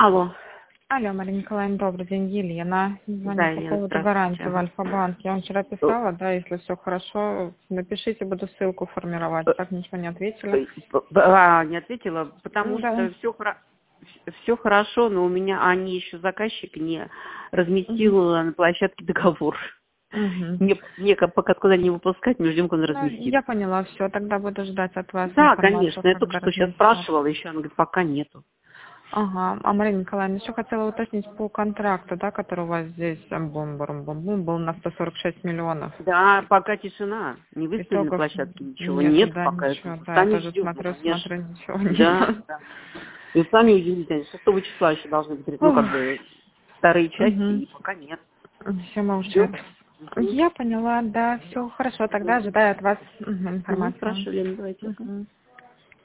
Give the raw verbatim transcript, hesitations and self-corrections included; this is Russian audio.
Алло. Алло, Мария Николаевна, добрый день, Елена. Да, Звоню по Елена, поводу гарантии здравствуйте. в Альфа-банке. Я вам вчера Э, писала, да, если все хорошо, напишите, буду ссылку формировать. э, Так ничего не ответила. э, а, Не ответила, потому Да. что все, все хорошо, но у меня они еще заказчик не Угу. разместил на площадке договор. Угу. Мне, мне как- пока куда не выпускать, мы ждем, когда он Ну, разместит. я поняла, все, тогда буду ждать от вас Да, информацию, конечно. Я только когда что сейчас разместят. спрашивала, еще она говорит, пока нету. Ага. А, Мария Николаевна, еще хотела уточнить по контракту, да, который у вас здесь бум бум бум бум был на сто сорок шесть миллионов. Да, пока тишина. Не выставили на Итогов площадке ничего. нету, Нет да, пока. Это ничего. Да, я сами тоже ждем, ну, смотрю, конечно. смотрю, ничего нет. Да, да. И сами удивитесь, шестого числа еще должны быть, ну, как Ох. бы, вторые части, Угу. и пока нет. Все молчат. Ждем. Угу. Я поняла, да, все хорошо, тогда ожидаю от вас мгм, Угу, информацию. хорошо, Лена, давайте. Мгм.